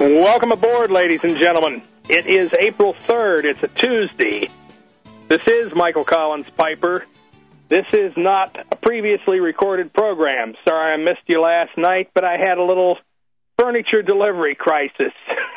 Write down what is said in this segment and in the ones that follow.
Welcome aboard, ladies and gentlemen. It is April 3rd. It's a Tuesday. This is Michael Collins Piper. This is not a previously recorded program. Sorry I missed you last night, but I had a little furniture delivery crisis.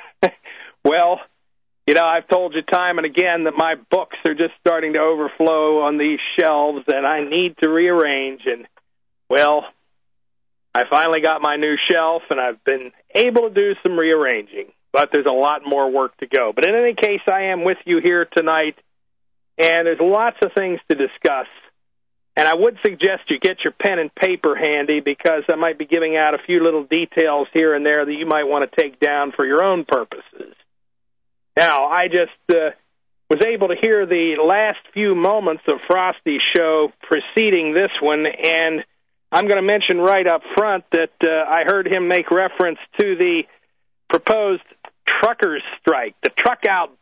Well, you know, I've told you time and again that my books are just starting to overflow on these shelves, and I need to rearrange. And, well, I finally got my new shelf, and I've been able to do some rearranging, but there's a lot more work to go. But in any case, I am with you here tonight, and there's lots of things to discuss. And I would suggest you get your pen and paper handy, because I might be giving out a few little details here and there that you might want to take down for your own purposes. Now, I just was able to hear the last few moments of Frosty's show preceding this one, and I'm going to mention right up front that I heard him make reference to the proposed truckers' strike, the truck out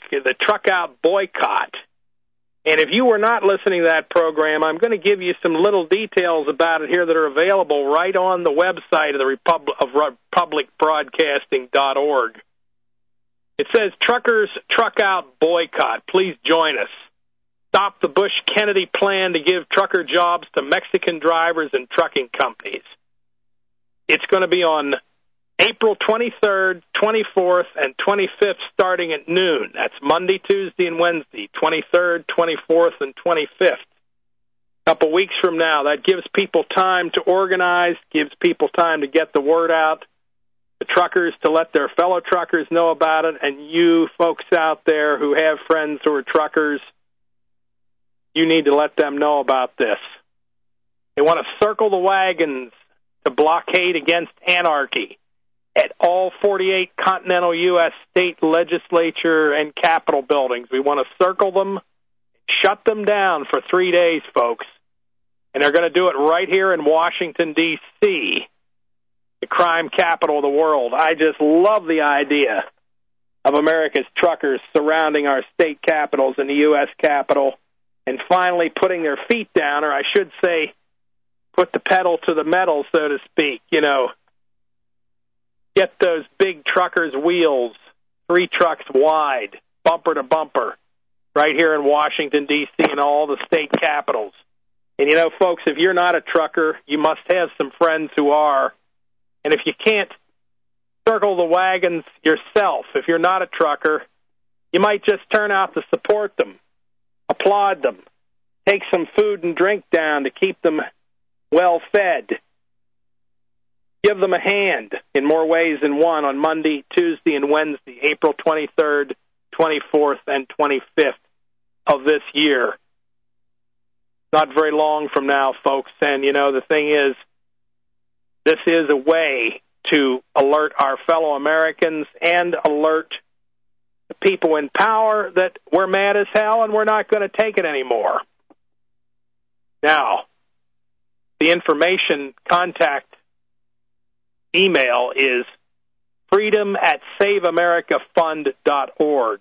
boycott. And if you were not listening to that program, I'm going to give you some little details about it here that are available right on the website of the republicbroadcasting.org. It says, Truckers Truck Out Boycott. Please join us. Stop the Bush-Kennedy plan to give trucker jobs to Mexican drivers and trucking companies. It's going to be on April 23rd, 24th, and 25th starting at noon. That's Monday, Tuesday, and Wednesday, 23rd, 24th, and 25th. A couple weeks from now. That gives people time to organize, gives people time to get the word out, the truckers to let their fellow truckers know about it, and you folks out there who have friends who are truckers, you need to let them know about this. They want to circle the wagons to blockade against anarchy at all 48 continental U.S. state legislature and capitol buildings. We want to circle them, shut them down for 3 days, folks. And they're going to do it right here in Washington, D.C., the crime capital of the world. I just love the idea of America's truckers surrounding our state capitals and the U.S. Capitol, and finally putting their feet down, or I should say, put the pedal to the metal, so to speak, you know. Get those big truckers' wheels, 3 trucks wide, bumper to bumper, right here in Washington, D.C., and all the state capitals. And, you know, folks, if you're not a trucker, you must have some friends who are. And if you can't circle the wagons yourself, if you're not a trucker, you might just turn out to support them. Applaud them. Take some food and drink down to keep them well fed. Give them a hand in more ways than one on Monday, Tuesday, and Wednesday, April 23rd, 24th, and 25th of this year. Not very long from now, folks. And, you know, the thing is, this is a way to alert our fellow Americans and alert the people in power that we're mad as hell and we're not going to take it anymore. Now, the information contact email is freedom@saveamericafund.org.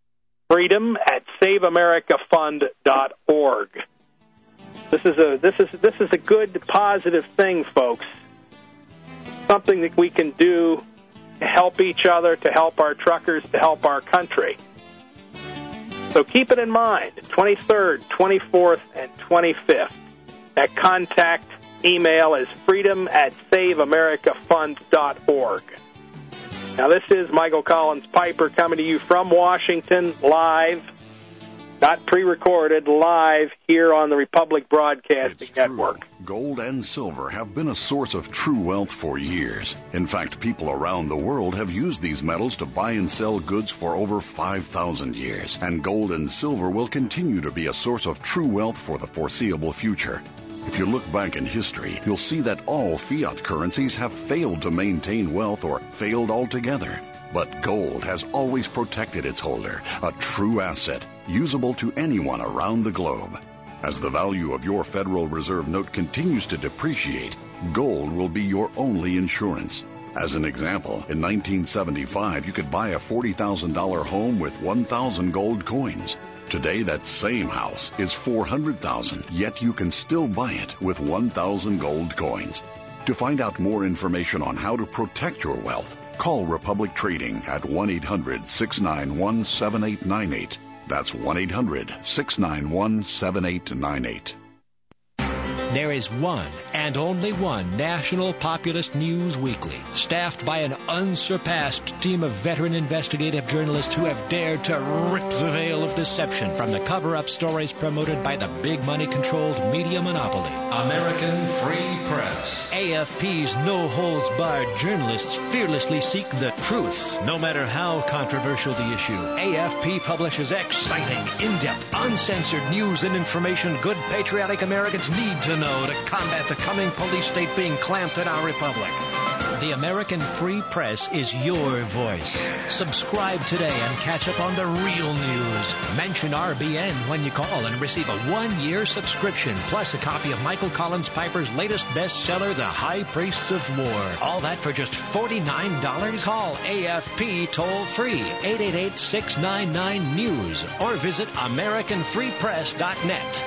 freedom@saveamericafund.org. This is a good, positive thing, folks. Something that we can do to help each other, to help our truckers, to help our country. So keep it in mind, 23rd, 24th, and 25th. That contact email is freedom@saveamericafund.org. Now, this is Michael Collins Piper coming to you from Washington, live, not pre-recorded, live here on the Republic Broadcasting Network. Gold and silver have been a source of true wealth for years. In fact, people around the world have used these metals to buy and sell goods for over 5,000 years. And gold and silver will continue to be a source of true wealth for the foreseeable future. If you look back in history, you'll see that all fiat currencies have failed to maintain wealth or failed altogether. But gold has always protected its holder, a true asset, usable to anyone around the globe. As the value of your Federal Reserve note continues to depreciate, gold will be your only insurance. As an example, in 1975, you could buy a $40,000 home with 1,000 gold coins. Today, that same house is $400,000, yet you can still buy it with 1,000 gold coins. To find out more information on how to protect your wealth, Call Republic Trading at 1-800-691-7898. That's 1-800-691-7898. There is one and only one National Populist News Weekly, staffed by an unsurpassed team of veteran investigative journalists who have dared to rip the veil of deception from the cover-up stories promoted by the big money-controlled media monopoly. American Free Press. AFP's no-holds-barred journalists fearlessly seek the truth, no matter how controversial the issue. AFP publishes exciting, in-depth, uncensored news and information good patriotic Americans need to know to combat the coming police state being clamped in our republic. The American Free Press is your voice. Subscribe today and catch up on the real news. Mention RBN when you call and receive a 1-year subscription, plus a copy of Michael Collins Piper's latest bestseller, The High Priests of War. All that for just $49? Call AFP toll-free, 888-699-NEWS, or visit AmericanFreePress.net.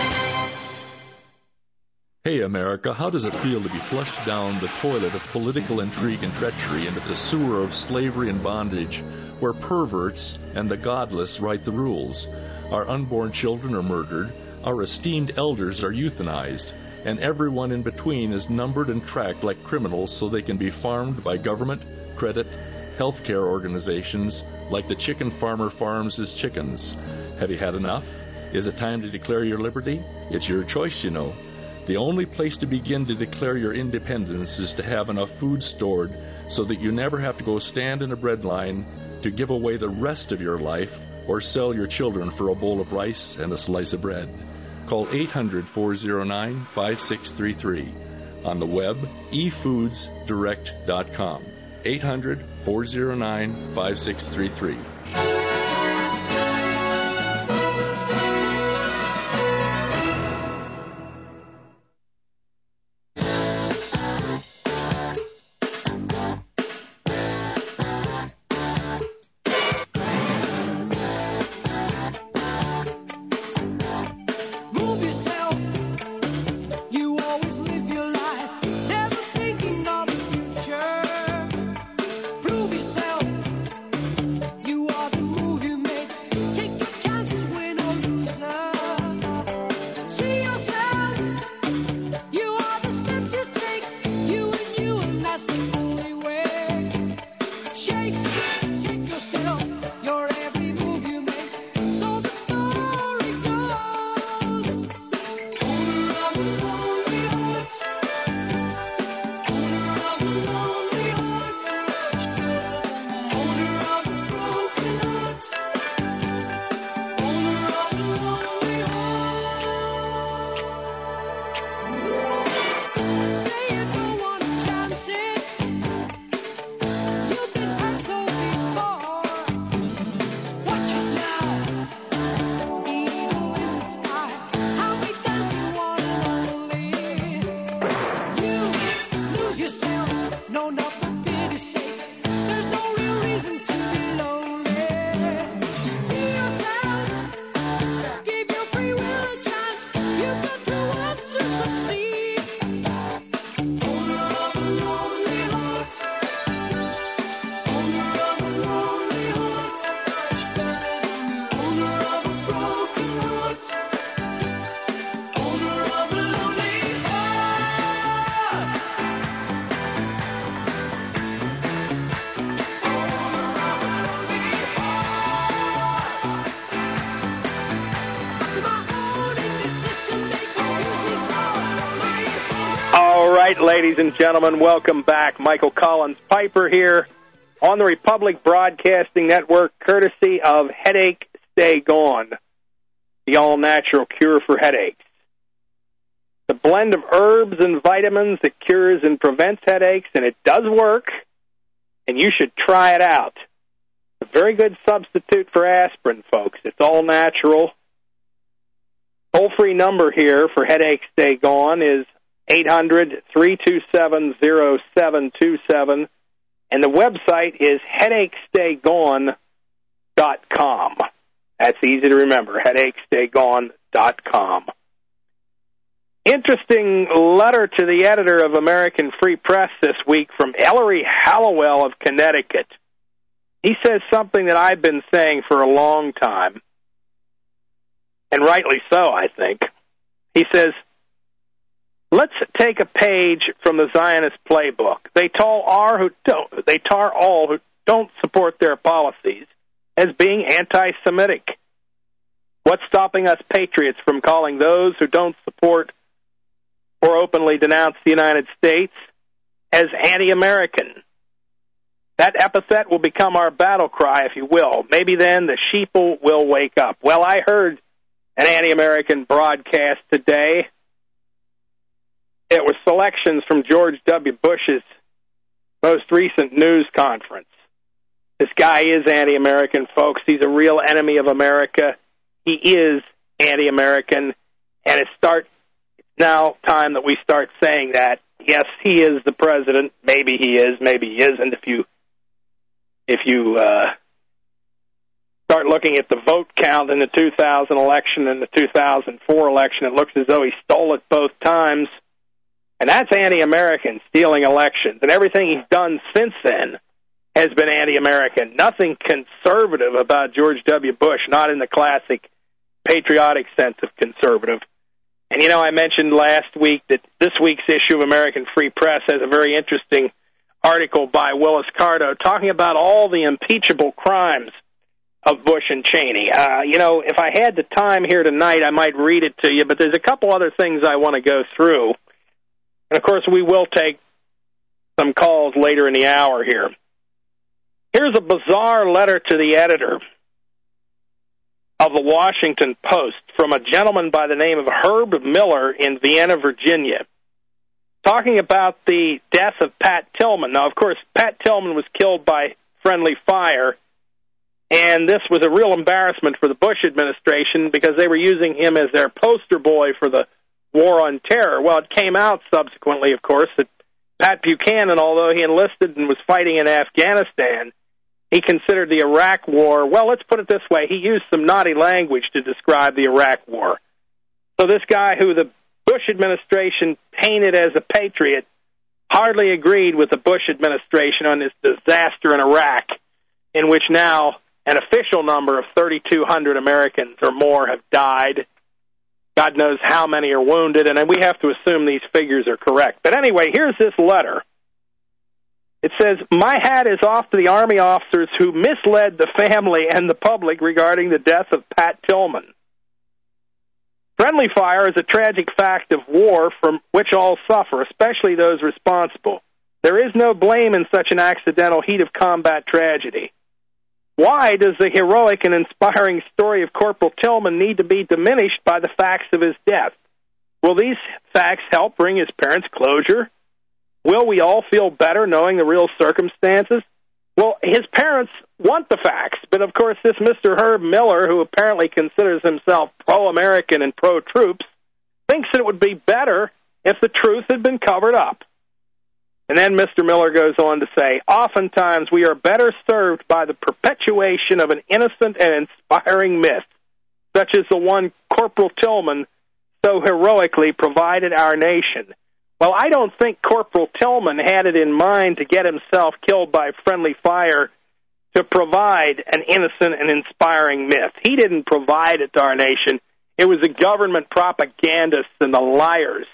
Hey, America, how does it feel to be flushed down the toilet of political intrigue and treachery into the sewer of slavery and bondage, where perverts and the godless write the rules? Our unborn children are murdered, our esteemed elders are euthanized, and everyone in between is numbered and tracked like criminals so they can be farmed by government, credit, healthcare organizations, like the chicken farmer farms his chickens. Have you had enough? Is it time to declare your liberty? It's your choice, you know. The only place to begin to declare your independence is to have enough food stored so that you never have to go stand in a bread line to give away the rest of your life or sell your children for a bowl of rice and a slice of bread. Call 800-409-5633. On the web, efoodsdirect.com. 800-409-5633. Ladies and gentlemen, welcome back. Michael Collins Piper here on the Republic Broadcasting Network, courtesy of Headache Stay Gone, the all-natural cure for headaches. The blend of herbs and vitamins that cures and prevents headaches, and it does work, and you should try it out. It's a very good substitute for aspirin, folks. It's all natural. Toll-free number here for Headache Stay Gone is 800-327-0727, and the website is headachestaygone.com. That's easy to remember, headachestaygone.com. Interesting letter to the editor of American Free Press this week from Ellery Hallowell of Connecticut. He says something that I've been saying for a long time, and rightly so, I think. He says, let's take a page from the Zionist playbook. They tar all who don't support their policies as being anti-Semitic. What's stopping us patriots from calling those who don't support or openly denounce the United States as anti-American? That epithet will become our battle cry, if you will. Maybe then the sheeple will wake up. Well, I heard an anti-American broadcast today. It was selections from George W. Bush's most recent news conference. This guy is anti-American, folks. He's a real enemy of America. He is anti-American, and it's now time that we start saying that. Yes, he is the president. Maybe he is, maybe he isn't. If you start looking at the vote count in the 2000 election and the 2004 election, it looks as though he stole it both times. And that's anti-American, stealing elections. And everything he's done since then has been anti-American. Nothing conservative about George W. Bush, not in the classic patriotic sense of conservative. And, you know, I mentioned last week that this week's issue of American Free Press has a very interesting article by Willis Carto talking about all the impeachable crimes of Bush and Cheney. You know, if I had the time here tonight, I might read it to you, but there's a couple other things I want to go through. And, of course, we will take some calls later in the hour here. Here's a bizarre letter to the editor of the Washington Post from a gentleman by the name of Herb Miller in Vienna, Virginia, talking about the death of Pat Tillman. Now, of course, Pat Tillman was killed by friendly fire, and this was a real embarrassment for the Bush administration because they were using him as their poster boy for the war on terror. Well, it came out subsequently, of course, that Pat Buchanan, although he enlisted and was fighting in Afghanistan, he considered the Iraq War, well, let's put it this way, he used some naughty language to describe the Iraq War. So this guy who the Bush administration painted as a patriot hardly agreed with the Bush administration on this disaster in Iraq, in which now an official number of 3,200 Americans or more have died. God knows how many are wounded, and we have to assume these figures are correct. But anyway, here's this letter. It says, my hat is off to the Army officers who misled the family and the public regarding the death of Pat Tillman. Friendly fire is a tragic fact of war from which all suffer, especially those responsible. There is no blame in such an accidental heat of combat tragedy. Why does the heroic and inspiring story of Corporal Tillman need to be diminished by the facts of his death? Will these facts help bring his parents closure? Will we all feel better knowing the real circumstances? Well, his parents want the facts, but of course this Mr. Herb Miller, who apparently considers himself pro-American and pro-troops, thinks that it would be better if the truth had been covered up. And then Mr. Miller goes on to say, oftentimes we are better served by the perpetuation of an innocent and inspiring myth, such as the one Corporal Tillman so heroically provided our nation. Well, I don't think Corporal Tillman had it in mind to get himself killed by friendly fire to provide an innocent and inspiring myth. He didn't provide it to our nation. It was the government propagandists and the liars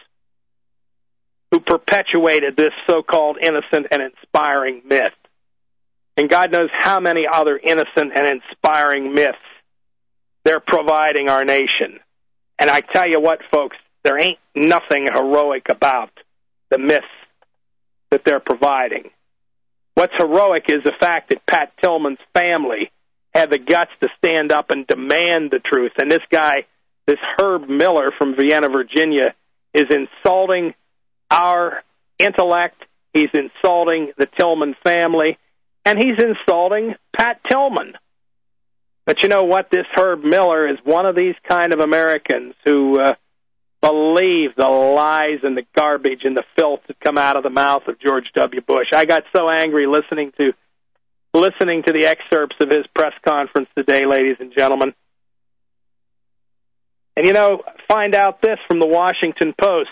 who perpetuated this so-called innocent and inspiring myth. And God knows how many other innocent and inspiring myths they're providing our nation. And I tell you what, folks, there ain't nothing heroic about the myths that they're providing. What's heroic is the fact that Pat Tillman's family had the guts to stand up and demand the truth. And this guy, this Herb Miller from Vienna, Virginia, is insulting our intellect. He's insulting the Tillman family. And he's insulting Pat Tillman. But you know what? This Herb Miller is one of these kind of Americans who believe the lies and the garbage and the filth that come out of the mouth of George W. Bush. I got so angry listening to the excerpts of his press conference today, ladies and gentlemen. And, find out this from the Washington Post.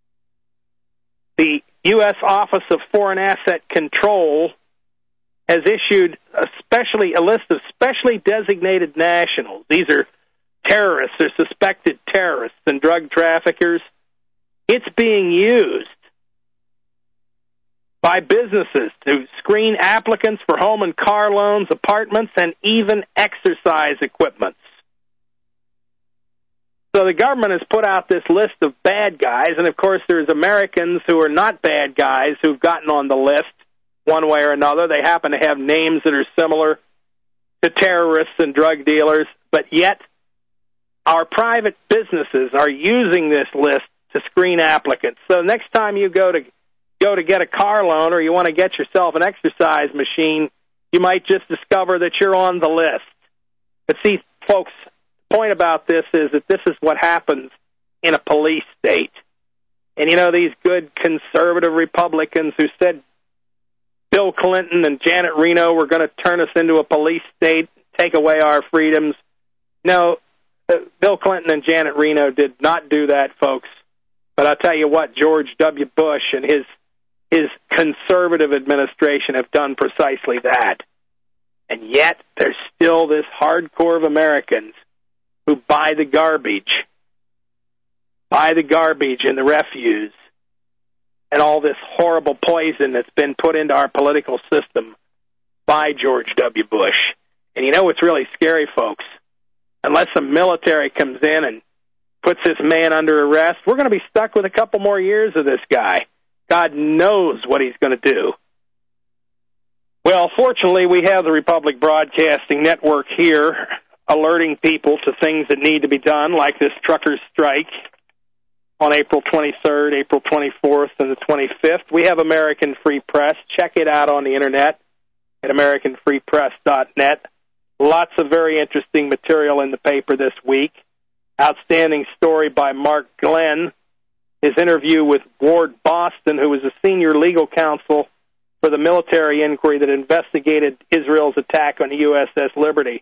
The U.S. Office of Foreign Asset Control has issued a list of specially designated nationals. These are terrorists or suspected terrorists and drug traffickers. It's being used by businesses to screen applicants for home and car loans, apartments, and even exercise equipments. So the government has put out this list of bad guys, and of course there's Americans who are not bad guys who've gotten on the list one way or another. They happen to have names that are similar to terrorists and drug dealers, but yet our private businesses are using this list to screen applicants. So next time you go to get a car loan or you want to get yourself an exercise machine, you might just discover that you're on the list. But see, folks, the point about this is that this is what happens in a police state. And these good conservative Republicans who said Bill Clinton and Janet Reno were going to turn us into a police state, take away our freedoms. No, Bill Clinton and Janet Reno did not do that, folks. But I'll tell you what, George W. Bush and his conservative administration have done precisely that. And yet there's still this hardcore of Americans who buy the garbage and the refuse and all this horrible poison that's been put into our political system by George W. Bush. And what's really scary, folks? Unless the military comes in and puts this man under arrest, we're going to be stuck with a couple more years of this guy. God knows what he's going to do. Well, fortunately, we have the Republic Broadcasting Network here alerting people to things that need to be done, like this truckers' strike on April 23rd, April 24th, and the 25th. We have American Free Press. Check it out on the Internet at AmericanFreePress.net. Lots of very interesting material in the paper this week. Outstanding story by Mark Glenn. His interview with Ward Boston, who was a senior legal counsel for the military inquiry that investigated Israel's attack on the USS Liberty.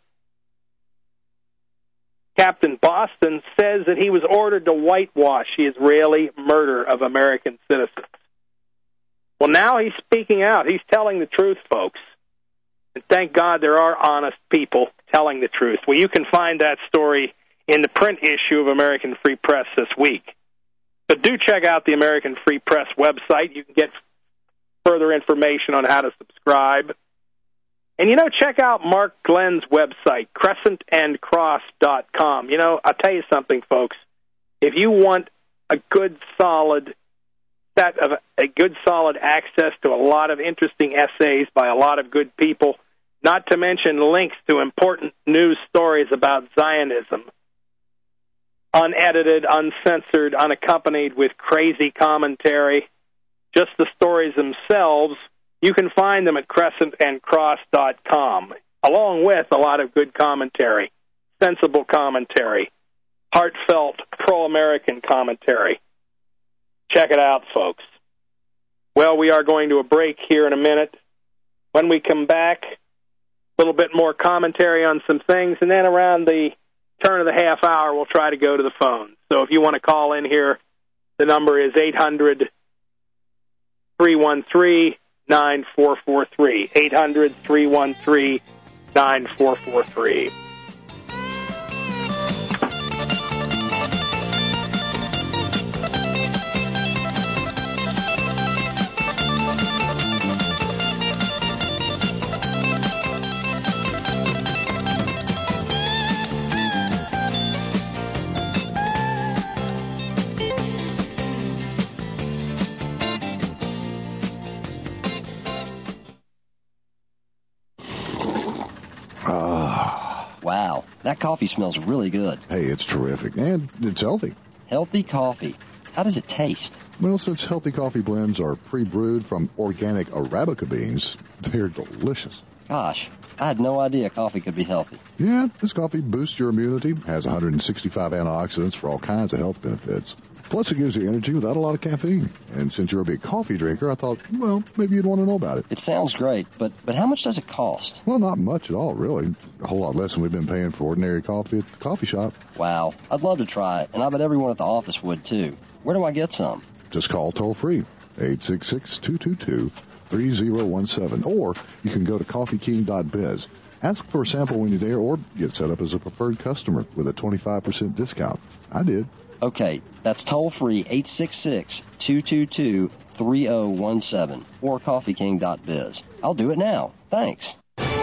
Captain Boston says that he was ordered to whitewash the Israeli murder of American citizens. Well, now he's speaking out. He's telling the truth, folks. And thank God there are honest people telling the truth. Well, you can find that story in the print issue of American Free Press this week. But do check out the American Free Press website. You can get further information on how to subscribe. And, check out Mark Glenn's website, crescentandcross.com. I'll tell you something, folks. If you want a good, solid access to a lot of interesting essays by a lot of good people, not to mention links to important news stories about Zionism, unedited, uncensored, unaccompanied with crazy commentary, just the stories themselves, you can find them at crescentandcross.com, along with a lot of good commentary, sensible commentary, heartfelt, pro-American commentary. Check it out, folks. Well, we are going to a break here in a minute. When we come back, a little bit more commentary on some things, and then around the turn of the half hour, we'll try to go to the phone. So if you want to call in here, the number is 800-313-9443, 800-313-9443. Wow, that coffee smells really good. Hey, it's terrific, and it's healthy. Healthy coffee. How does it taste? Well, since healthy coffee blends are pre-brewed from organic Arabica beans, they're delicious. Gosh, I had no idea coffee could be healthy. Yeah, this coffee boosts your immunity, has 165 antioxidants for all kinds of health benefits. Plus, it gives you energy without a lot of caffeine. And since you're a big coffee drinker, I thought, well, maybe you'd want to know about it. It sounds great, but how much does it cost? Well, not much at all, really. A whole lot less than we've been paying for ordinary coffee at the coffee shop. Wow, I'd love to try it, and I bet everyone at the office would, too. Where do I get some? Just call toll-free, 866-222-3017. Or you can go to coffeeking.biz. Ask for a sample when you're there, or get set up as a preferred customer with a 25% discount. I did. Okay, that's toll-free, 866-222-3017, or coffeeking.biz. I'll do it now. Thanks.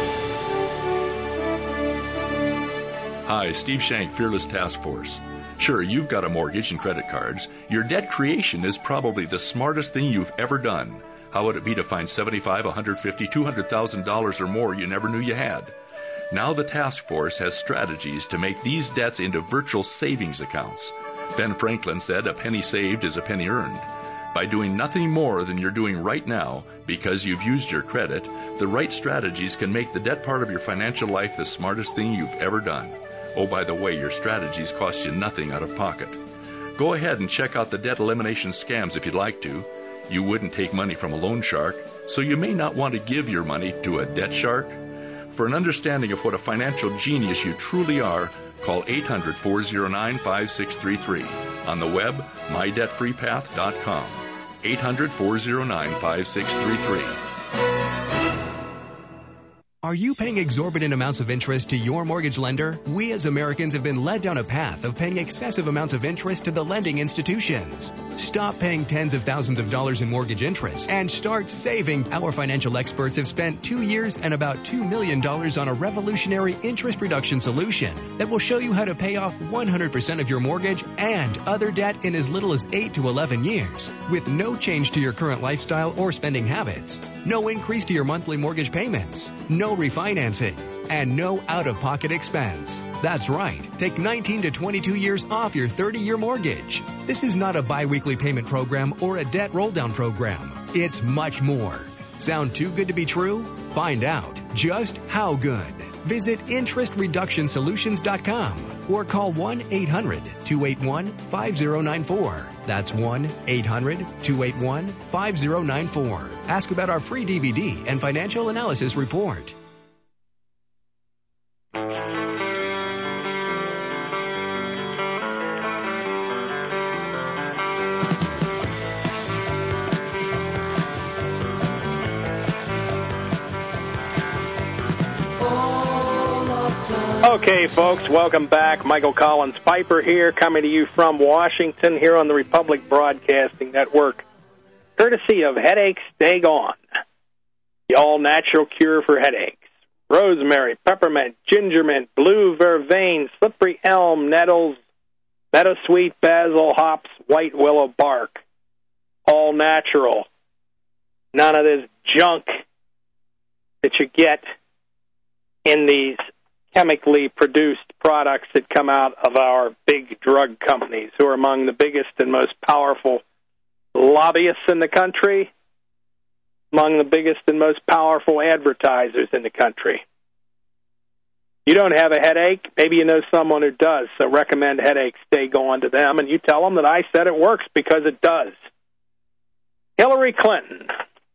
Hi, Steve Shank, Fearless Task Force. Sure, you've got a mortgage and credit cards. Your debt creation is probably the smartest thing you've ever done. How would it be to find $75,000, $150,000, $200,000 or more you never knew you had? Now the task force has strategies to make these debts into virtual savings accounts. Ben Franklin said a penny saved is a penny earned. By doing nothing more than you're doing right now because you've used your credit, the right strategies can make the debt part of your financial life the smartest thing you've ever done. Oh, by the way, your strategies cost you nothing out of pocket. Go ahead and check out the debt elimination scams if you'd like to. You wouldn't take money from a loan shark, so you may not want to give your money to a debt shark. For an understanding of what a financial genius you truly are, call 800-409-5633. On the web, mydebtfreepath.com. 800-409-5633. Are you paying exorbitant amounts of interest to your mortgage lender? We as Americans have been led down a path of paying excessive amounts of interest to the lending institutions. Stop paying tens of thousands of dollars in mortgage interest and start saving. Our financial experts have spent 2 years and about $2 million on a revolutionary interest reduction solution that will show you how to pay off 100% of your mortgage and other debt in as little as 8 to 11 years with no change to your current lifestyle or spending habits. No increase to your monthly mortgage payments, no refinancing, and no out-of-pocket expense. That's right. Take 19 to 22 years off your 30-year mortgage. This is not a biweekly payment program or a debt roll-down program. It's much more. Sound too good to be true? Find out just how good. Visit interestreductionsolutions.com or call 1-800-281-5094. That's 1-800-281-5094. Ask about our free DVD and financial analysis report. Okay, folks, welcome back. Michael Collins Piper here, coming to you from Washington, here on the Republic Broadcasting Network, courtesy of Headaches Stay Gone, the all-natural cure for headaches. Rosemary, peppermint, ginger mint, blue vervain, slippery elm, nettles, meadowsweet, basil, hops, white willow bark. All natural. None of this junk that you get in these chemically produced products that come out of our big drug companies, who are among the biggest and most powerful lobbyists in the country, among the biggest and most powerful advertisers in the country. You don't have a headache, maybe you know someone who does, so recommend Headaches Stay Gone to them, and you tell them that I said it works, because it does. Hillary Clinton.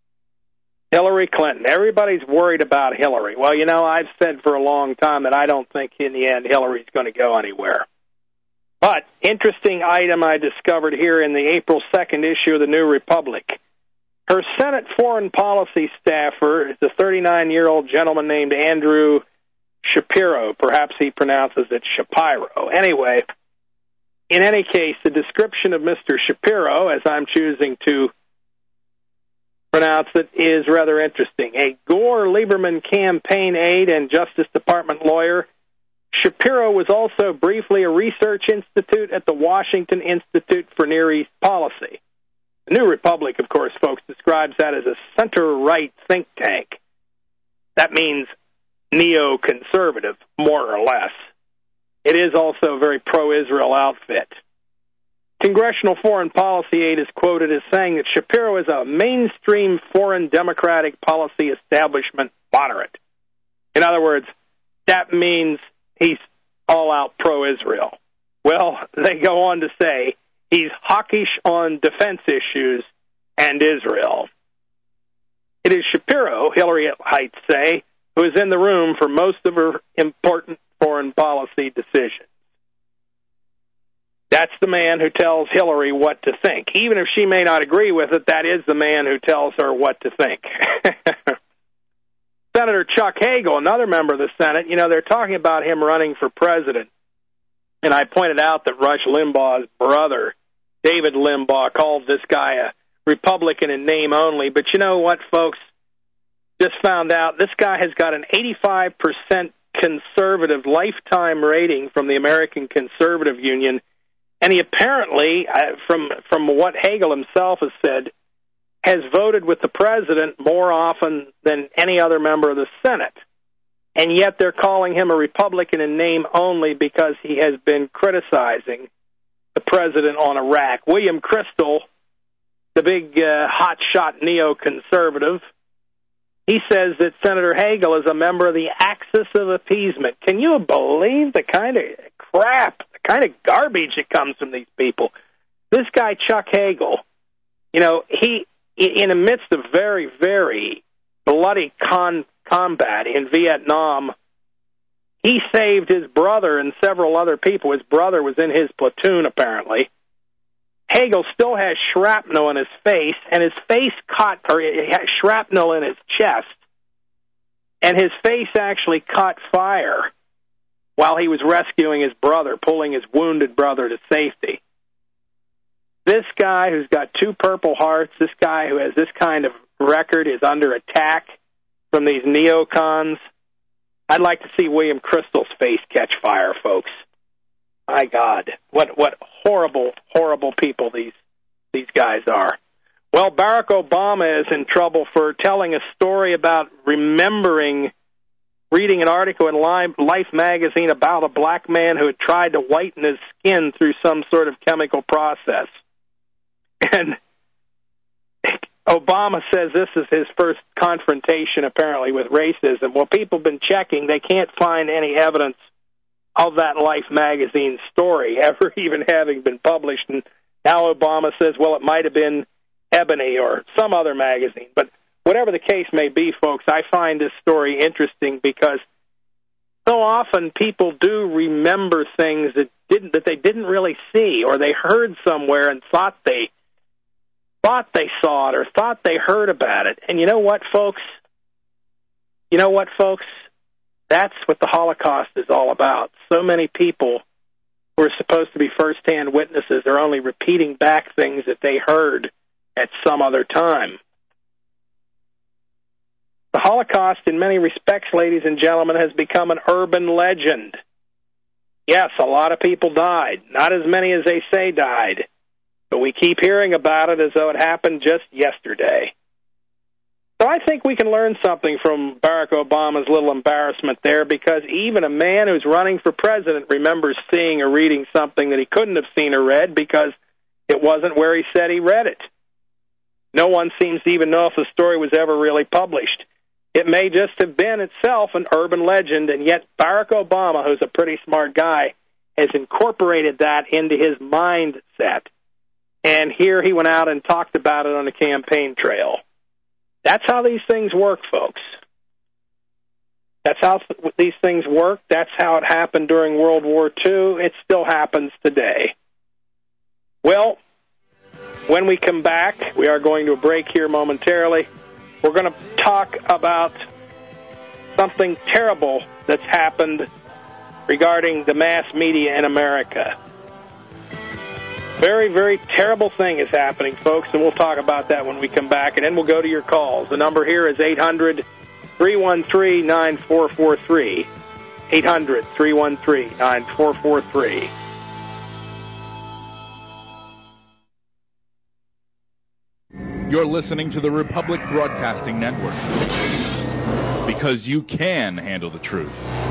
Everybody's worried about Hillary. Well, you know, I've said for a long time that I don't think in the end Hillary's going to go anywhere. But interesting item I discovered here in the April 2nd issue of the New Republic. Her Senate foreign policy staffer is a 39-year-old gentleman named Andrew Shapiro. Perhaps he pronounces it Shapiro. Anyway, in any case, the description of Mr. Shapiro, as I'm choosing to pronounce it, is rather interesting. A Gore-Lieberman campaign aide and Justice Department lawyer, Shapiro was also briefly a research institute at the Washington Institute for Near East Policy. The New Republic, of course, folks, describes that as a center-right think tank. That means neoconservative, more or less. It is also a very pro-Israel outfit. Congressional foreign policy aide is quoted as saying that Shapiro is a mainstream foreign democratic policy establishment moderate. In other words, that means he's all out pro-Israel. Well, they go on to say He's hawkish on defense issues and Israel. It is Shapiro, Hillary might say, who is in the room for most of her important foreign policy decisions. That's the man who tells Hillary what to think. Even if she may not agree with it, that is the man who tells her what to think. Senator Chuck Hagel, another member of the Senate, they're talking about him running for president. And I pointed out that Rush Limbaugh's brother, David Limbaugh, called this guy a Republican in name only. But you know what, folks? Just found out this guy has got an 85% conservative lifetime rating from the American Conservative Union. And he apparently, from what Hagel himself has said, has voted with the president more often than any other member of the Senate. And yet they're calling him a Republican in name only because he has been criticizing the president on Iraq. William Kristol, the big hotshot neoconservative, he says that Senator Hagel is a member of the Axis of Appeasement. Can you believe the kind of crap, the kind of garbage that comes from these people? This guy, Chuck Hagel, he, in the midst of very, very bloody combat in Vietnam, he saved his brother and several other people. His brother was in his platoon, apparently. Hagel still has shrapnel in his face, and his face caught, or he had shrapnel in his chest, and his face actually caught fire while he was rescuing his brother, pulling his wounded brother to safety. This guy who's got 2 Purple Hearts, this guy who has this kind of record is under attack from these neocons. I'd like to see William Kristol's face catch fire, folks. My God, what horrible, horrible people these guys are. Well, Barack Obama is in trouble for telling a story about reading an article in Life magazine about a black man who had tried to whiten his skin through some sort of chemical process. And Obama says this is his first confrontation, apparently, with racism. Well, people have been checking. They can't find any evidence of that Life magazine story ever even having been published. And now Obama says, well, it might have been Ebony or some other magazine. But whatever the case may be, folks, I find this story interesting because so often people do remember things that they didn't really see, or they heard somewhere and thought they saw it or thought they heard about it. And you know what, folks? That's what the Holocaust is all about. So many people who are supposed to be first-hand witnesses are only repeating back things that they heard at some other time. The Holocaust, in many respects, ladies and gentlemen, has become an urban legend. Yes, a lot of people died. Not as many as they say died. But we keep hearing about it as though it happened just yesterday. So I think we can learn something from Barack Obama's little embarrassment there, because even a man who's running for president remembers seeing or reading something that he couldn't have seen or read because it wasn't where he said he read it. No one seems to even know if the story was ever really published. It may just have been itself an urban legend, and yet Barack Obama, who's a pretty smart guy, has incorporated that into his mindset. And here he went out and talked about it on the campaign trail. That's how these things work, folks. That's how these things work. That's how it happened during World War II. It still happens today. Well, when we come back, we are going to a break here momentarily. We're going to talk about something terrible that's happened regarding the mass media in America. Very, very terrible thing is happening, folks, and we'll talk about that when we come back, and then we'll go to your calls. The number here is 800-313-9443, 800-313-9443. You're listening to the Republic Broadcasting Network, because you can handle the truth.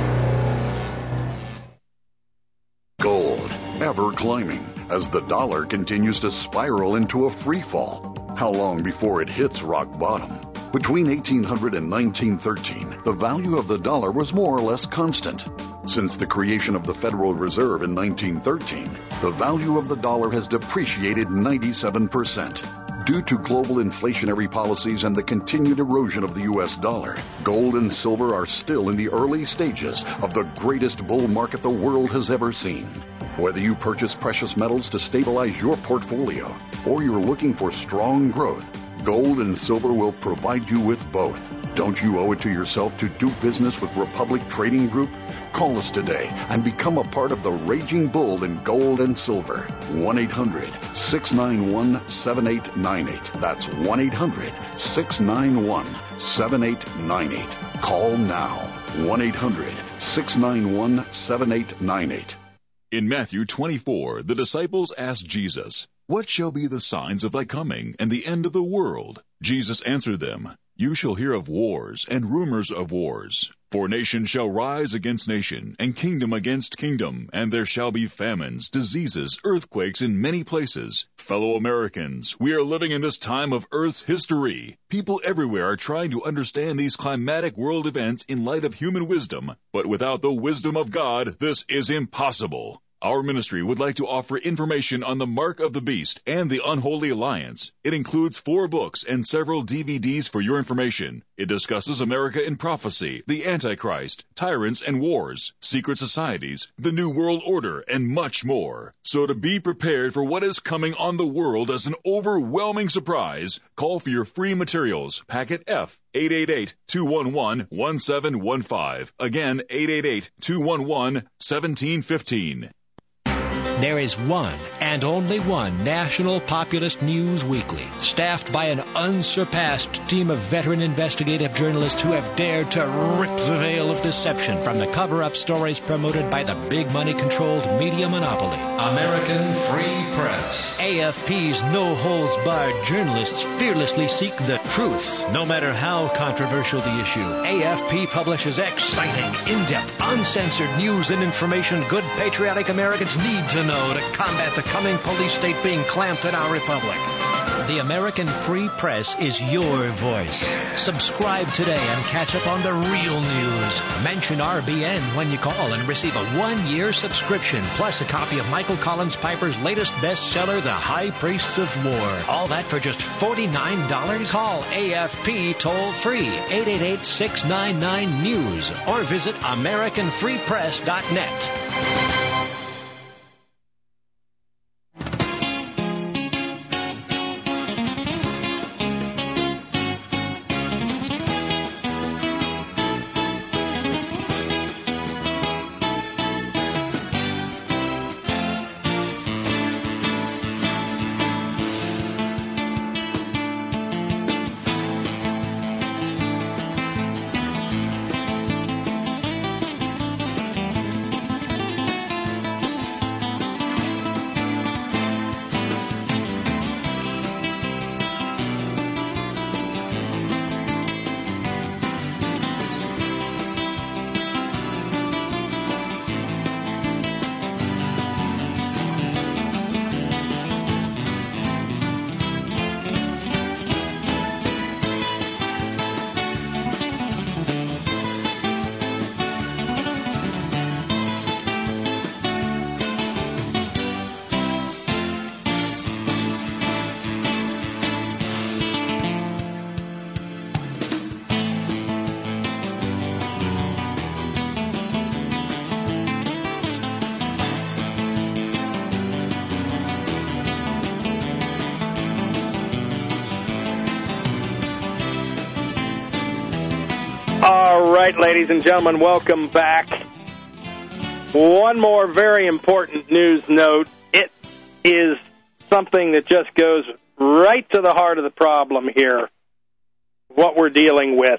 Gold, ever climbing, as the dollar continues to spiral into a free fall. How long before it hits rock bottom? Between 1800 and 1913, the value of the dollar was more or less constant. Since the creation of the Federal Reserve in 1913, the value of the dollar has depreciated 97%. Due to global inflationary policies and the continued erosion of the U.S. dollar, gold and silver are still in the early stages of the greatest bull market the world has ever seen. Whether you purchase precious metals to stabilize your portfolio or you're looking for strong growth, gold and silver will provide you with both. Don't you owe it to yourself to do business with Republic Trading Group? Call us today and become a part of the raging bull in gold and silver. 1-800-691-7898. That's 1-800-691-7898. Call now. 1-800-691-7898. In Matthew 24, the disciples asked Jesus, "What shall be the signs of thy coming and the end of the world?" Jesus answered them, "You shall hear of wars and rumors of wars. For nation shall rise against nation, and kingdom against kingdom, and there shall be famines, diseases, earthquakes in many places. Fellow Americans, we are living in this time of Earth's history. People everywhere are trying to understand these climatic world events in light of human wisdom, but without the wisdom of God, this is impossible. Our ministry would like to offer information on the Mark of the Beast and the Unholy Alliance. It includes 4 books and several DVDs for your information. It discusses America in prophecy, the Antichrist, tyrants and wars, secret societies, the New World Order, and much more. So to be prepared for what is coming on the world as an overwhelming surprise, call for your free materials, Packet F, 888-211-1715. Again, 888-211-1715. There is one and only one national populist news weekly, staffed by an unsurpassed team of veteran investigative journalists who have dared to rip the veil of deception from the cover-up stories promoted by the big money-controlled media monopoly. American Free Press. AFP's no-holds-barred journalists fearlessly seek the truth, no matter how controversial the issue. AFP publishes exciting, in-depth, uncensored news and information good patriotic Americans need to know to combat the coming police state being clamped in our republic. The American Free Press is your voice. Subscribe today and catch up on the real news. Mention RBN when you call and receive a 1-year subscription, plus a copy of Michael Collins Piper's latest bestseller, The High Priests of War. All that for just $49? Call AFP toll-free, 888-699-NEWS, or visit AmericanFreePress.net. All right, ladies and gentlemen, welcome back. One more very important news note. It is something that just goes right to the heart of the problem here, what we're dealing with.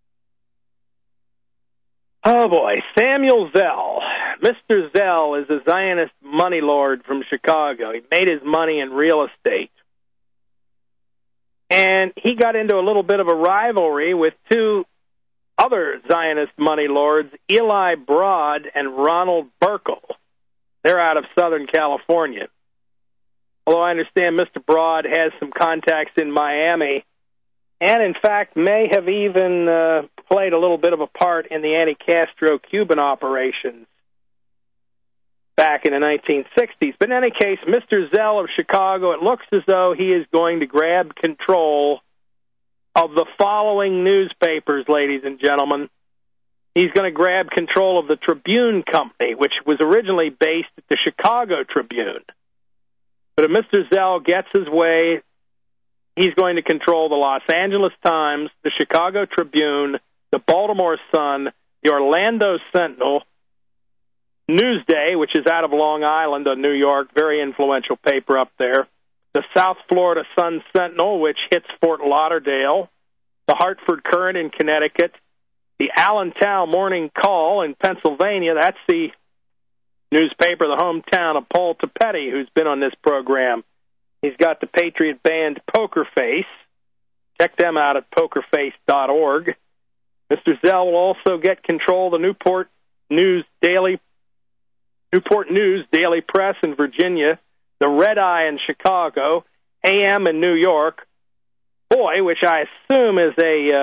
Oh, boy. Samuel Zell. Mr. Zell is a Zionist money lord from Chicago. He made his money in real estate. And he got into a little bit of a rivalry with 2 other Zionist money lords, Eli Broad and Ronald Burkle. They're out of Southern California. Although I understand Mr. Broad has some contacts in Miami, and in fact may have even played a little bit of a part in the anti-Castro Cuban operations back in the 1960s. But in any case, Mr. Zell of Chicago, it looks as though he is going to grab control of the following newspapers, ladies and gentlemen. He's going to grab control of the Tribune Company, which was originally based at the Chicago Tribune. But if Mr. Zell gets his way, he's going to control the Los Angeles Times, the Chicago Tribune, the Baltimore Sun, the Orlando Sentinel, Newsday, which is out of Long Island, New York, very influential paper up there, the South Florida Sun Sentinel, which hits Fort Lauderdale, the Hartford Courant in Connecticut, the Allentown Morning Call in Pennsylvania. That's the newspaper, the hometown of Paul Tapetti, who's been on this program. He's got the Patriot band Poker Face. Check them out at pokerface.org. Mr. Zell will also get control of the Newport News Daily Press in Virginia, the Red Eye in Chicago, AM in New York, Boy, which I assume is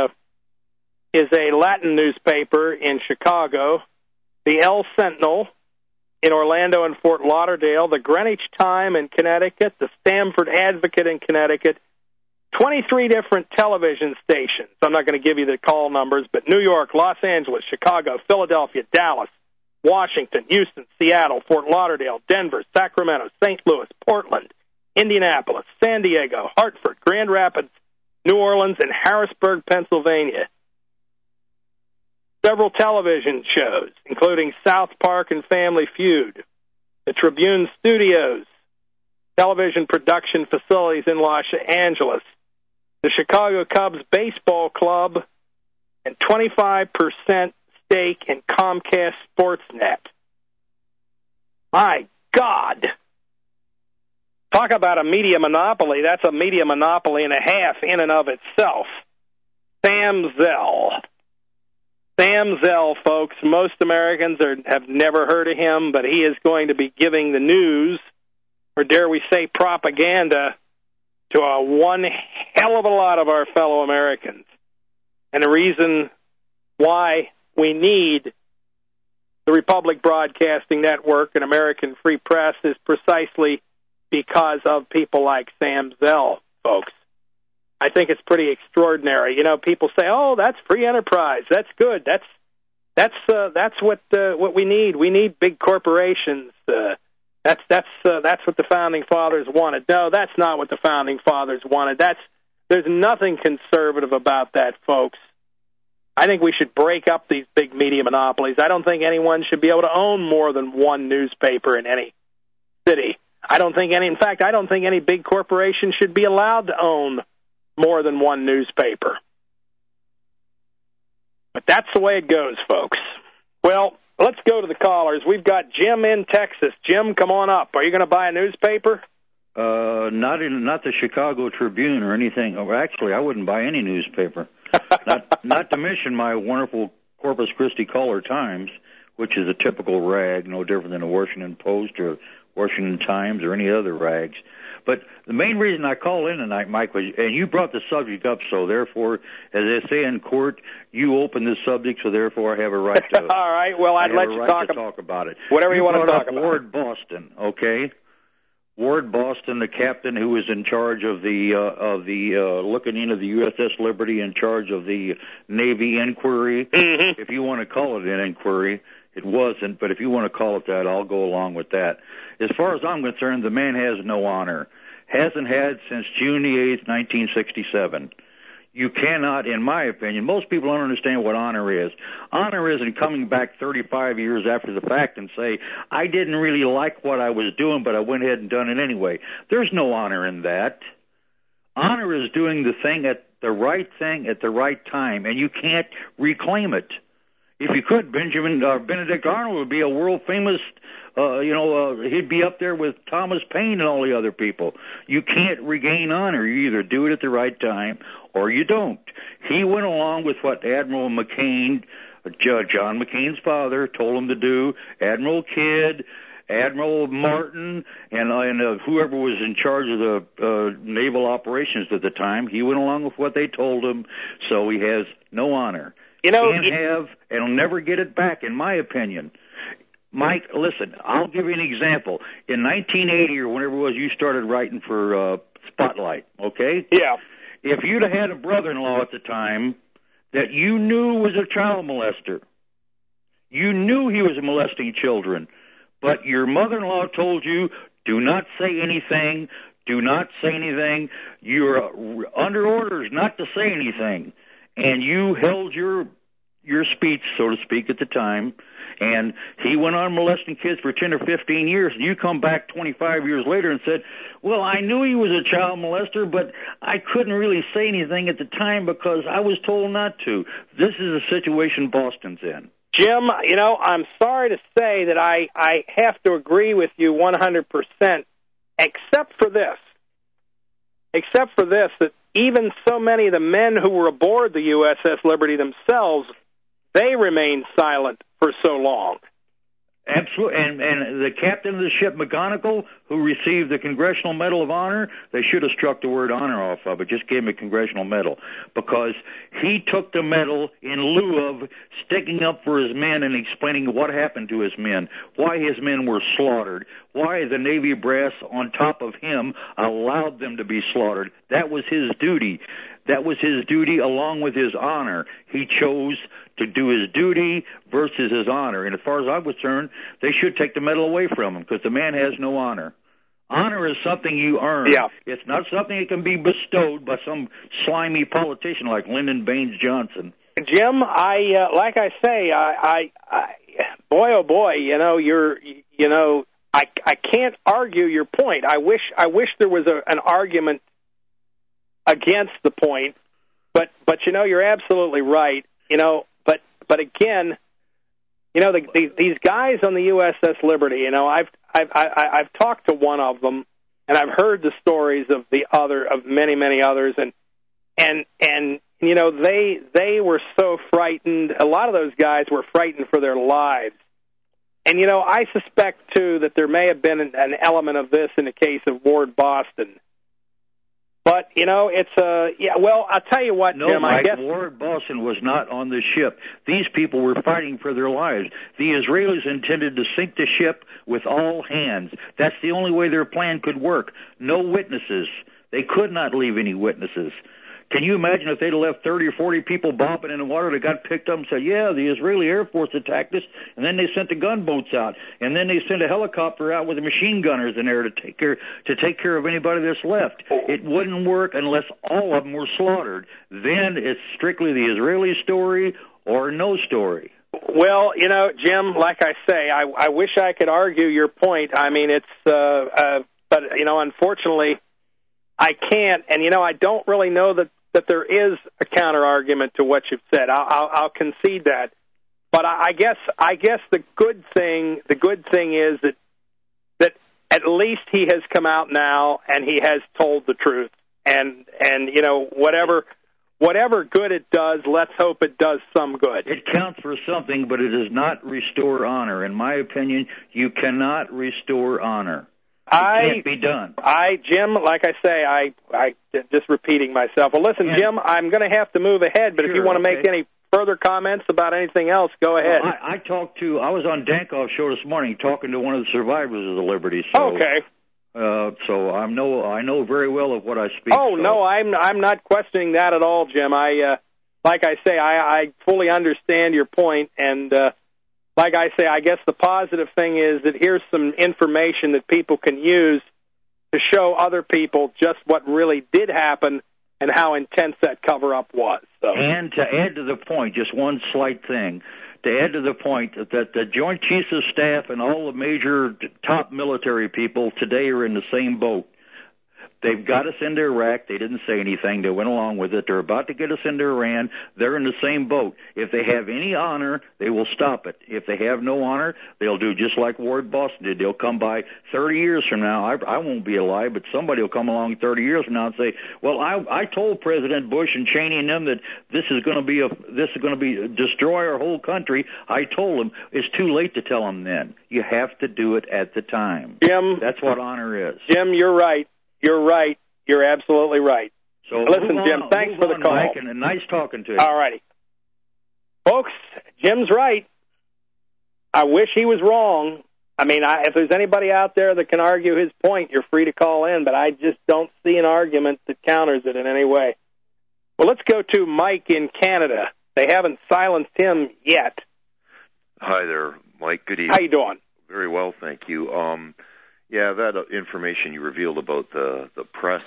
a Latin newspaper in Chicago, the El Sentinel in Orlando and Fort Lauderdale, the Greenwich Time in Connecticut, the Stamford Advocate in Connecticut, 23 different television stations. I'm not going to give you the call numbers, but New York, Los Angeles, Chicago, Philadelphia, Dallas, Washington, Houston, Seattle, Fort Lauderdale, Denver, Sacramento, St. Louis, Portland, Indianapolis, San Diego, Hartford, Grand Rapids, New Orleans, and Harrisburg, Pennsylvania. Several television shows, including South Park and Family Feud, the Tribune Studios, television production facilities in Los Angeles, the Chicago Cubs Baseball Club, and 25% stake in Comcast Sportsnet. My God. Talk about a media monopoly. That's a media monopoly and a half in and of itself. Sam Zell. Sam Zell, folks. Most Americans have never heard of him, but he is going to be giving the news, or dare we say propaganda, to one hell of a lot of our fellow Americans. And the reason why we need the Republic Broadcasting Network and American Free Press is precisely because of people like Sam Zell, folks. I think it's pretty extraordinary. You know, people say, "Oh, that's free enterprise. That's good. That's what we need. We need big corporations. That's what the founding fathers wanted." No, that's not what the founding fathers wanted. There's nothing conservative about that, folks. I think we should break up these big media monopolies. I don't think anyone should be able to own more than one newspaper in any city. I don't think any big corporation should be allowed to own more than one newspaper. But that's the way it goes, folks. Well, let's go to the callers. We've got Jim in Texas. Jim, come on up. Are you going to buy a newspaper? Not the Chicago Tribune or anything. Or actually, I wouldn't buy any newspaper. not to mention my wonderful Corpus Christi Caller-Times, which is a typical rag, no different than a Washington Post or Washington Times or any other rags. But the main reason I called in tonight, Mike, was, and you brought the subject up, so therefore, as they say in court, you opened the subject, so therefore I have a right to. All right, well, I'd let you talk about it. Whatever you want to talk about. Ward Boston, okay? Ward Boston, the captain who was in charge of the looking into the USS Liberty, in charge of the Navy inquiry. Mm-hmm. If you want to call it an inquiry, it wasn't, but if you want to call it that, I'll go along with that. As far as I'm concerned, the man has no honor. Hasn't had since June the 8th, 1967. You cannot, in my opinion, most people don't understand what honor is. Honor isn't coming back 35 years after the fact and say, I didn't really like what I was doing, but I went ahead and done it anyway. There's no honor in that. Honor is doing the thing at the right time, and you can't reclaim it. If you could, Benedict Arnold would be a world famous, he'd be up there with Thomas Paine and all the other people. You can't regain honor. You either do it at the right time or you don't. He went along with what Admiral McCain, John McCain's father, told him to do. Admiral Kidd, Admiral Martin, and whoever was in charge of the naval operations at the time, he went along with what they told him, so he has no honor. Can't have, and he'll never get it back, in my opinion. Mike, listen, I'll give you an example. In 1980 or whenever it was you started writing for Spotlight, okay? Yeah. If you'd have had a brother-in-law at the time that you knew was a child molester, you knew he was molesting children, but your mother-in-law told you, do not say anything, do not say anything, you're under orders not to say anything, and you held your speech, so to speak, at the time, and he went on molesting kids for 10 or 15 years, and you come back 25 years later and said, well, I knew he was a child molester, but I couldn't really say anything at the time because I was told not to. This is the situation Boston's in. Jim, I'm sorry to say that I have to agree with you 100%, except for this, that even so many of the men who were aboard the USS Liberty themselves, they remained silent for so long. Absolutely, and the captain of the ship, McGonigal, who received the Congressional Medal of Honor, they should have struck the word honor off of it, just gave him a Congressional Medal, because he took the medal in lieu of sticking up for his men and explaining what happened to his men, why his men were slaughtered, why the Navy brass on top of him allowed them to be slaughtered. That was his duty. That was his duty along with his honor. He chose to do his duty versus his honor. And as far as I'm concerned, they should take the medal away from him because the man has no honor. Honor is something you earn. Yeah. It's not something that can be bestowed by some slimy politician like Lyndon Baines Johnson. Jim, like I say, boy, oh boy, I can't argue your point. I wish there was an argument against the point, but you're absolutely right. But again, these guys on the USS Liberty, I've talked to one of them, and I've heard the stories of many others, and they were so frightened. A lot of those guys were frightened for their lives. And I suspect too that there may have been an element of this in the case of Ward Boston. But, well, I'll tell you what, Jim, Mike, I guess Ward Boston was not on the ship. These people were fighting for their lives. The Israelis intended to sink the ship with all hands. That's the only way their plan could work. No witnesses. They could not leave any witnesses. Can you imagine if they'd have left 30 or 40 people bobbing in the water that got picked up and said, yeah, the Israeli Air Force attacked us, and then they sent the gunboats out, and then they sent a helicopter out with the machine gunners in there to take care of anybody that's left. It wouldn't work unless all of them were slaughtered. Then it's strictly the Israeli story or no story. Well, Jim, like I say, I wish I could argue your point. I mean, but unfortunately, I can't, and I don't really know that there is a counter argument to what you've said. I'll concede that, but I guess the good thing is that at least he has come out now and he has told the truth, and whatever good it does, let's hope it does some good. It counts for something, but it does not restore honor. In my opinion, you cannot restore honor. It can't be done. Jim, like I say, I just repeating myself. Well, listen, Jim, I'm going to have to move ahead, but if you want to make any further comments about anything else, go ahead. Well, I was on Dankoff's show this morning talking to one of the survivors of the Liberty. So, okay. So I know very well of what I speak. Oh, so. No, I'm not questioning that at all, Jim. Like I say, I fully understand your point, and like I say, I guess the positive thing is that here's some information that people can use to show other people just what really did happen and how intense that cover-up was. So. And to add to the point, just one slight thing, to add to the point that the Joint Chiefs of Staff and all the major top military people today are in the same boat. They've got us into Iraq. They didn't say anything. They went along with it. They're about to get us into Iran. They're in the same boat. If they have any honor, they will stop it. If they have no honor, they'll do just like Ward Boston did. They'll come by 30 years from now. I won't be alive, but somebody will come along 30 years from now and say, well, I told President Bush and Cheney and them that this is going to be destroy our whole country. I told them. It's too late to tell them then. You have to do it at the time. Jim, that's what honor is. Jim, you're right. You're right. You're absolutely right. So listen, Jim, thanks for the call. Mike, and nice talking to you. All righty. Folks, Jim's right. I wish he was wrong. I mean, if there's anybody out there that can argue his point, you're free to call in, but I just don't see an argument that counters it in any way. Well, let's go to Mike in Canada. They haven't silenced him yet. Hi there, Mike. Good evening. How you doing? Very well, thank you. Yeah, that information you revealed about the press,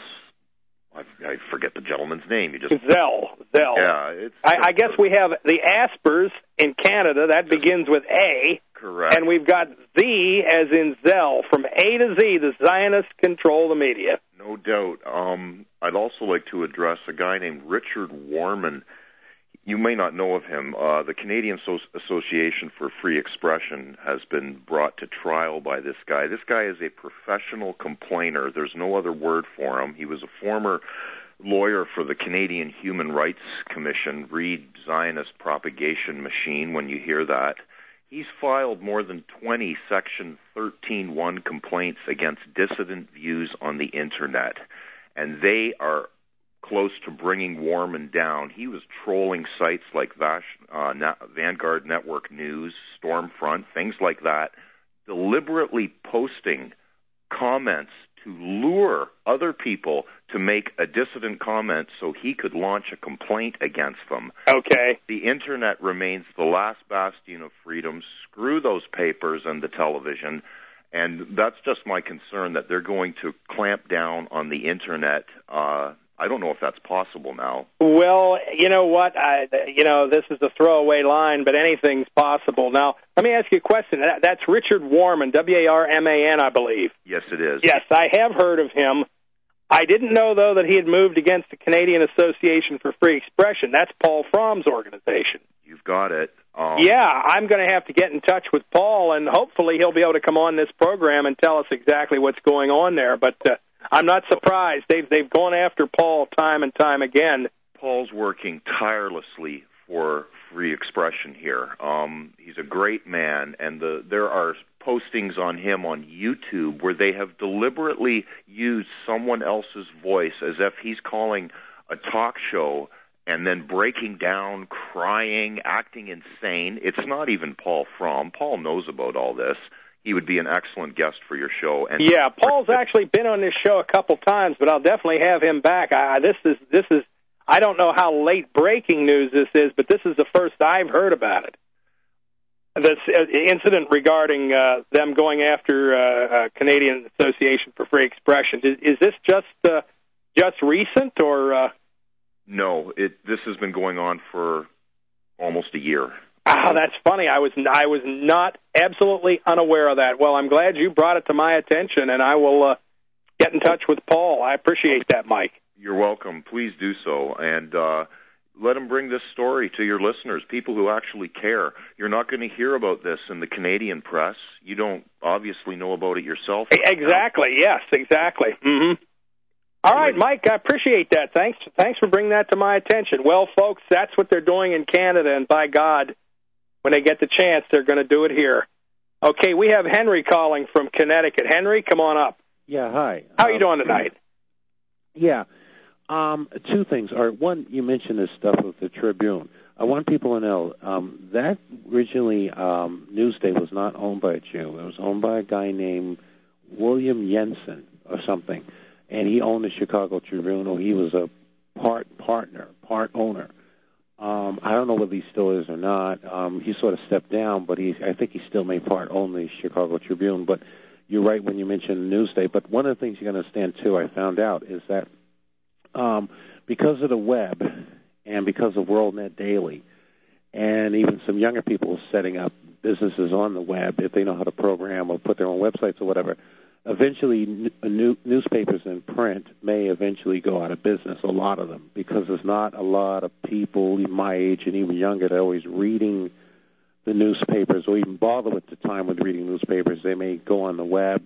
I forget the gentleman's name. You just Zell. Yeah, I guess we have the Aspers in Canada. That begins with A. Correct. And we've got Z as in Zell. From A to Z, the Zionists control the media. No doubt. I'd also like to address a guy named Richard Warman. You may not know of him. The Canadian Association for Free Expression has been brought to trial by this guy. This guy is a professional complainer. There's no other word for him. He was a former lawyer for the Canadian Human Rights Commission. Read Zionist propagation machine when you hear that. He's filed more than 20 Section 13.1 complaints against dissident views on the Internet, and they are close to bringing Warman down. He was trolling sites like Vanguard Network News, Stormfront, things like that, deliberately posting comments to lure other people to make a dissident comment so he could launch a complaint against them. Okay. The Internet remains the last bastion of freedom. Screw those papers and the television. And that's just my concern, that they're going to clamp down on the Internet. I don't know if that's possible now. Well, you know what? This is a throwaway line, but anything's possible. Now, let me ask you a question. That's Richard Warman, W-A-R-M-A-N, I believe. Yes, it is. Yes, I have heard of him. I didn't know, though, that he had moved against the Canadian Association for Free Expression. That's Paul Fromm's organization. You've got it. Yeah, I'm going to have to get in touch with Paul, and hopefully he'll be able to come on this program and tell us exactly what's going on there. But I'm not surprised. They've gone after Paul time and time again. Paul's working tirelessly for free expression here. He's a great man, and there are postings on him on YouTube where they have deliberately used someone else's voice as if he's calling a talk show and then breaking down, crying, acting insane. It's not even Paul Fromm. Paul knows about all this. He would be an excellent guest for your show. And yeah, Paul's actually been on this show a couple times, but I'll definitely have him back. This is I don't know how late breaking news this is, but this is the first I've heard about it. This incident regarding them going after Canadian Association for Free Expression. Is this just recent or? No, this has been going on for almost a year. Ah, that's funny. I was not absolutely unaware of that. Well, I'm glad you brought it to my attention, and I will get in touch with Paul. I appreciate that, Mike. You're welcome. Please do so, and let him bring this story to your listeners, people who actually care. You're not going to hear about this in the Canadian press. You don't obviously know about it yourself. Exactly. Yes, exactly. Mm-hmm. All right, Mike, I appreciate that. Thanks for bringing that to my attention. Well, folks, that's what they're doing in Canada, and by God, when they get the chance, they're going to do it here. Okay, we have Henry calling from Connecticut. Henry, come on up. Yeah, hi. How are you doing tonight? Yeah. Two things. One, you mentioned this stuff with the Tribune. I want people to know that originally Newsday was not owned by a Jew. It was owned by a guy named William Jensen or something, and he owned the Chicago Tribune, or he was a part owner. I don't know whether he still is or not. He sort of stepped down, but I think he still may part own the Chicago Tribune. But you're right when you mentioned Newsday. But one of the things you can understand, too, I found out, is that because of the web and because of WorldNet Daily, and even some younger people setting up businesses on the web, if they know how to program or put their own websites or whatever, eventually newspapers in print may eventually go out of business, a lot of them, because there's not a lot of people my age and even younger that are always reading the newspapers or even bother with the time with reading newspapers. They may go on the web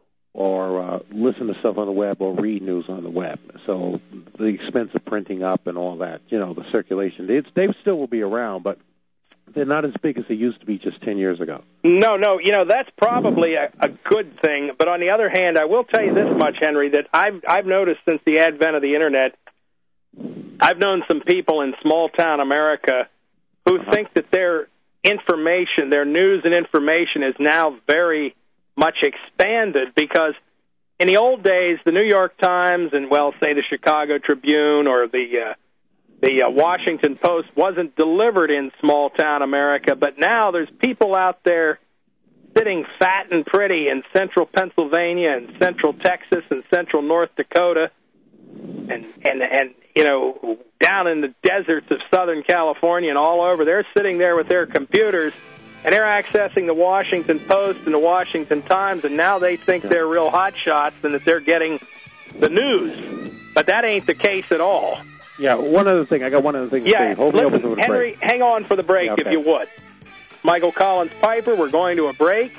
or listen to stuff on the web or read news on the web. So the expense of printing up and all that, the circulation, they still will be around, but they're not as big as they used to be just 10 years ago. No, that's probably a good thing. But on the other hand, I will tell you this much, Henry, that I've noticed since the advent of the Internet, I've known some people in small-town America who think that they're information, their news and information is now very much expanded, because in the old days, the New York Times and, well, say the Chicago Tribune or the Washington Post wasn't delivered in small-town America, but now there's people out there sitting fat and pretty in central Pennsylvania and central Texas and central North Dakota and you know, down in the deserts of Southern California and all over. They're sitting there with their computers, and they're accessing the Washington Post and the Washington Times, and now they think they're real hot shots and that they're getting the news. But that ain't the case at all. Yeah, one other thing. I got one other thing to say. Hold me open for the Henry, break. hang on for the break, if you would. Michael Collins Piper, we're going to a break.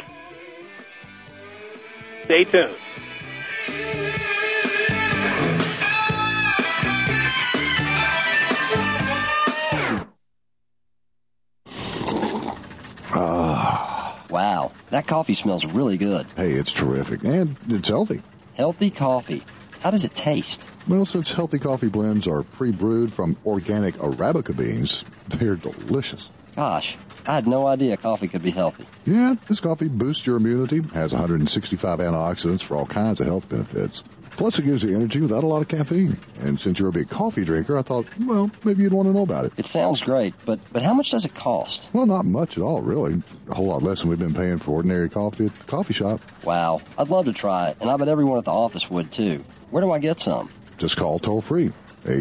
Stay tuned. Wow, that coffee smells really good. Hey, it's terrific, and it's healthy. Healthy coffee. How does it taste? Well, since healthy coffee blends are pre-brewed from organic Arabica beans, they're delicious. Gosh, I had no idea coffee could be healthy. Yeah, this coffee boosts your immunity, has 165 antioxidants for all kinds of health benefits. Plus, it gives you energy without a lot of caffeine. And since you're a big coffee drinker, I thought, well, maybe you'd want to know about it. It sounds great, but how much does it cost? Well, not much at all, really. A whole lot less than we've been paying for ordinary coffee at the coffee shop. Wow, I'd love to try it, and I bet everyone at the office would, too. Where do I get some? Just call toll-free,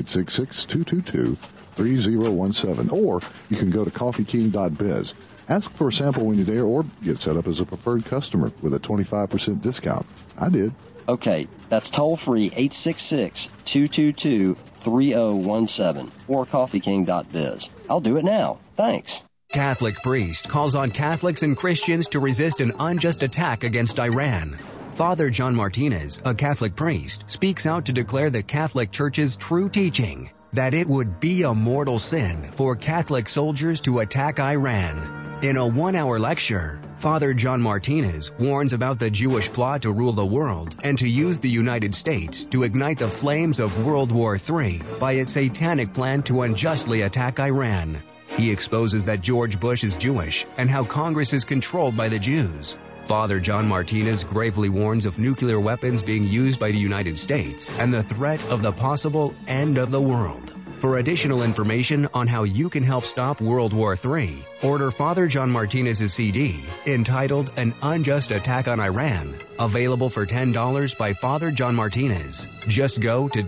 866-222-3017, or you can go to coffeeking.biz. Ask for a sample when you're there, or get set up as a preferred customer with a 25% discount. I did. Okay, that's toll-free, 866-222-3017, or coffeeking.biz. I'll do it now. Thanks. Catholic priest calls on Catholics and Christians to resist an unjust attack against Iran. Father John Martinez, a Catholic priest, speaks out to declare the Catholic Church's true teaching that it would be a mortal sin for Catholic soldiers to attack Iran. In a 1-hour lecture, Father John Martinez warns about the Jewish plot to rule the world and to use the United States to ignite the flames of World War III by its satanic plan to unjustly attack Iran. He exposes that George Bush is Jewish and how Congress is controlled by the Jews. Father John Martinez gravely warns of nuclear weapons being used by the United States and the threat of the possible end of the world. For additional information on how you can help stop World War III, order Father John Martinez's CD entitled An Unjust Attack on Iran, available for $10 by Father John Martinez. Just go to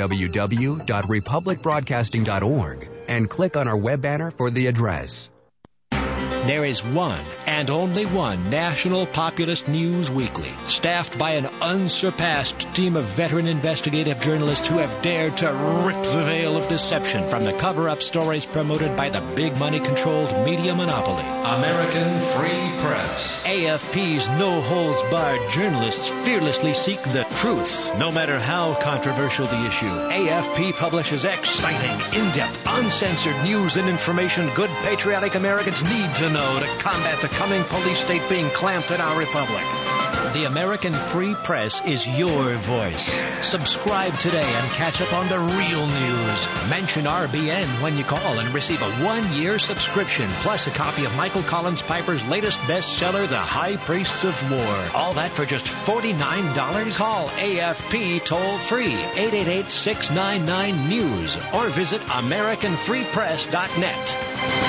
www.republicbroadcasting.org and click on our web banner for the address. There is one and only one national populist news weekly, staffed by an unsurpassed team of veteran investigative journalists who have dared to rip the veil of deception from the cover-up stories promoted by the big money-controlled media monopoly. American Free Press. AFP's no-holds-barred journalists fearlessly seek the truth, no matter how controversial the issue. AFP publishes exciting, in-depth, uncensored news and information good patriotic Americans need to know to combat the coming police state being clamped in our republic. The American Free Press is your voice. Subscribe today and catch up on the real news. Mention RBN when you call and receive a 1-year subscription, plus a copy of Michael Collins Piper's latest bestseller, The High Priests of War. All that for just $49? Call AFP toll-free, 888-699-NEWS, or visit AmericanFreePress.net.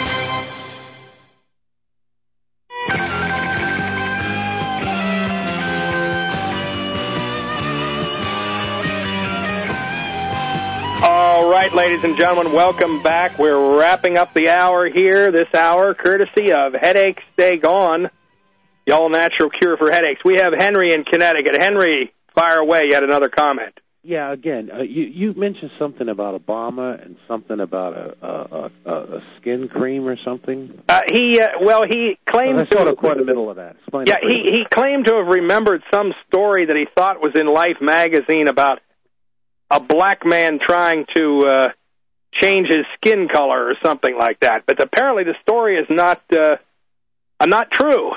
All right, ladies and gentlemen, welcome back. We're wrapping up the hour here, this hour, courtesy of Headaches Stay Gone, the all-natural cure for headaches. We have Henry in Connecticut. Henry, fire away. You had another comment. Yeah, again, you mentioned something about Obama and something about a skin cream or something. He claimed I sort of caught in the middle of that. Explain yeah, he claimed to have remembered some story that he thought was in Life magazine about a black man trying to change his skin color or something like that. But apparently the story is not true.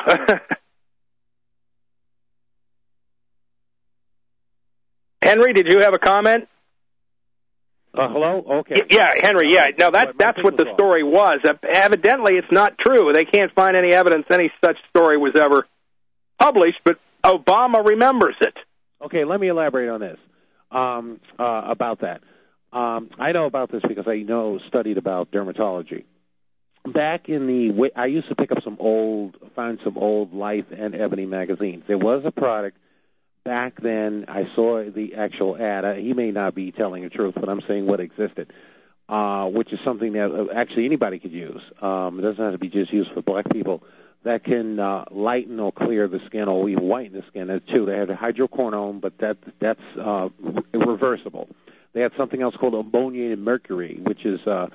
Henry, did you have a comment? Hello? Okay. Yeah, Henry, yeah. No, that's what the story was. Evidently, it's not true. They can't find any evidence any such story was ever published, but Obama remembers it. Okay, let me elaborate on this, about that. I know about this because I studied about dermatology. Back in I used to find some old Life and Ebony magazines. There was a product back then. I saw the actual ad. He may not be telling the truth, but I'm saying what existed, which is something that actually anybody could use. It doesn't have to be just used for black people. That can lighten or clear the skin or even whiten the skin, too. They had the hydroquinone, but that's reversible. They had something else called ammoniated mercury, which is a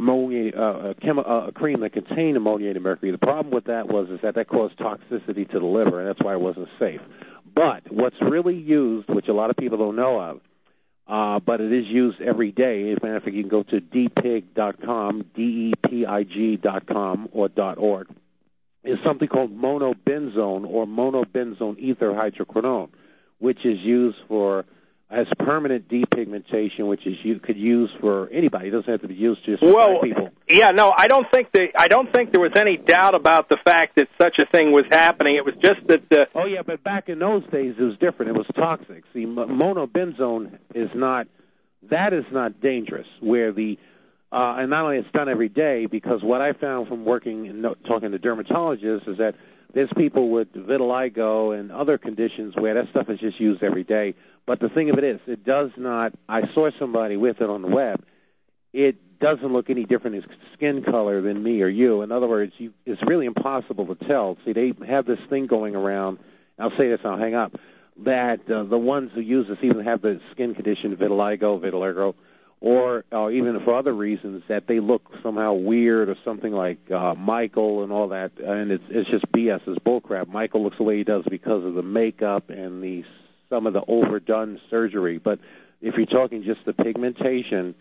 cream that contained ammoniated mercury. The problem with that was that caused toxicity to the liver, and that's why it wasn't safe. But what's really used, which a lot of people don't know of, but it is used every day. As a matter of fact, you can go to dpig.com, DEPIG.com, or .org, is something called monobenzone or monobenzone ether hydroquinone, which is used as permanent depigmentation, which is you could use for anybody. It doesn't have to be used just for black people. Yeah, no, I don't think there was any doubt about the fact that such a thing was happening. It was just that. Oh yeah, but back in those days it was different. It was toxic. See, monobenzone is not dangerous. Where and not only it's done every day, because what I found from working and talking to dermatologists is that there's people with vitiligo and other conditions where that stuff is just used every day. But the thing of it is, it does not. I saw somebody with it on the web. It doesn't look any different in skin color than me or you. In other words, it's really impossible to tell. See, they have this thing going around. I'll say this, and I'll hang up. That the ones who use this even have the skin condition vitiligo, or even for other reasons that they look somehow weird or something like Michael and all that. And it's just BS. It's bullcrap. Michael looks the way he does because of the makeup and some of the overdone surgery. But if you're talking just the pigmentation,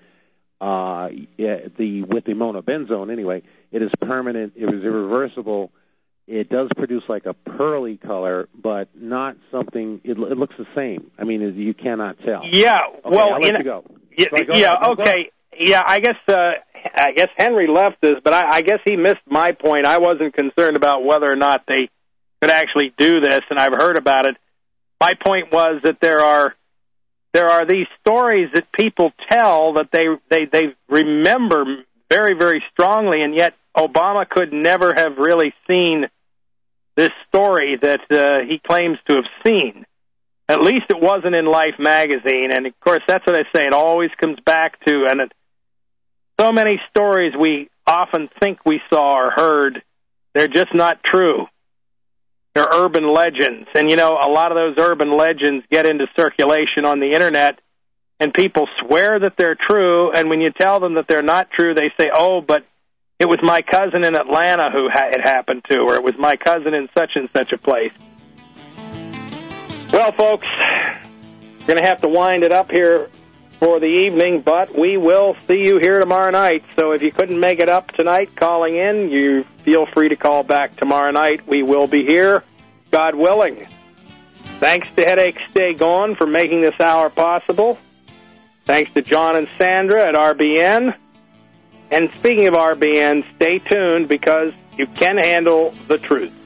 with the monobenzone anyway, it is permanent. It is irreversible. It does produce like a pearly color, but not something. It looks the same. I mean, you cannot tell. Yeah. Okay, well, I'll let you go. Yeah. Okay. Yeah. I guess Henry left this, but I guess he missed my point. I wasn't concerned about whether or not they could actually do this, and I've heard about it. My point was that there are these stories that people tell that they remember very, very strongly, and yet Obama could never have really seen this story that he claims to have seen. At least it wasn't in Life magazine, and of course that's what I say. It always comes back to, and so many stories we often think we saw or heard, they're just not true. They're urban legends. And, a lot of those urban legends get into circulation on the Internet, and people swear that they're true, and when you tell them that they're not true, they say, oh, but it was my cousin in Atlanta who it happened to, or it was my cousin in such and such a place. Well, folks, we're going to have to wind it up here for the evening, but we will see you here tomorrow night. So if you couldn't make it up tonight calling in, you feel free to call back tomorrow night. We will be here, God willing. Thanks to Headache Stay Gone for making this hour possible. Thanks to John and Sandra at RBN. And speaking of RBN, stay tuned because you can handle the truth.